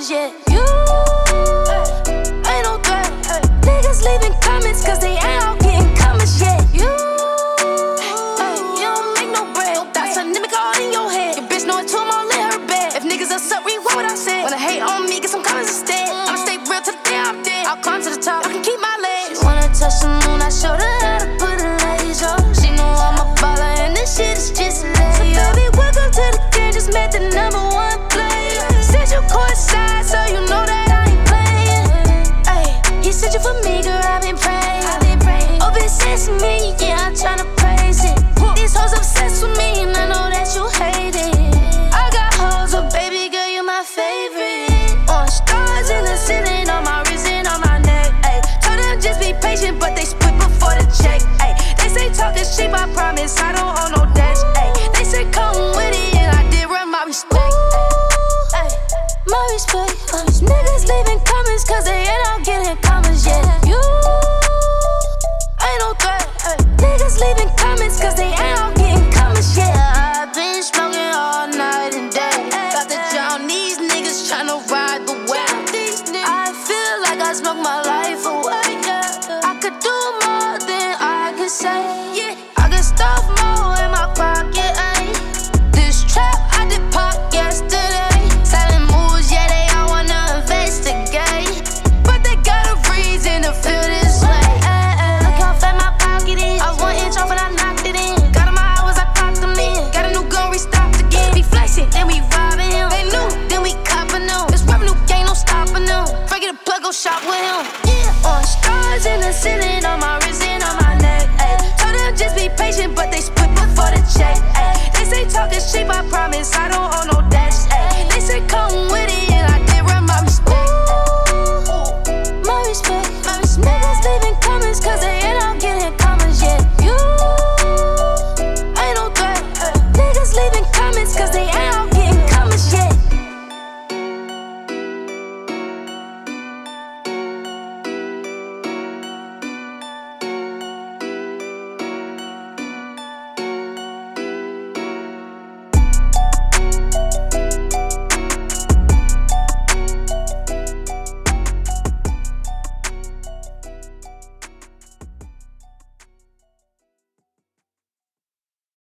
commas yet. You ain't no threat. Niggas leaving comments cause they ain't all getting commas yet. You don't make no bread. That's a nigga all in your head. Your bitch know it too, I'm all in her bed. If niggas upset, rewind what I said. Wanna hate on me, get some comments instead. I'ma stay real till the day I'm dead. I'll climb to the top, I can keep my legs. She wanna touch the moon, I showed her how to put a laser. She know I'm a baller and this shit is just a layup. So baby, welcome to the game, just met the #1 player. Said you courtside, so you know that I ain't playing. Ay, he said you for me, girl, I've been praying. Open sesame, yeah, I'm tryna praise it. These hoes obsessed with me, and I know that you hate it. I got hoes, but baby girl, you my favorite. Orange stars in the ceiling, on my wrist and on my neck. Ay, told them just be patient, but they split before the check. Ay, they say talk is cheap, I promise I don't owe no debts. Ay, they said come with it, and I did run my respect. Ay, my respect. These niggas leaving comments cause they ain't all getting commas yet. You ain't no threat. Niggas leaving comments cause they ain't all getting commas yet. I've been smoking all night and day. Got the drown, these niggas tryna ride the wave. I feel like I smoked my life away. I could do more than I could say. I could stuff more in my pocket. This trap I did pop yesterday. Selling moves, yeah, they all wanna investigate. But they got a reason to feel this way. Look how fat my pocket is. I was 1 inch off and I knocked it in. Got in my hours, I cocked them in. Got a new gun, restocked again. We flexing, then we robbing him. They knew, then we copping them. This revenue gang, no stopping them. Break it a plug, go shop with him. Orange stars in the ceiling, on my wrist and on my neck. Ay, told them just be patient, but they split before the check. Ay, they say talk is cheap, I promise I don't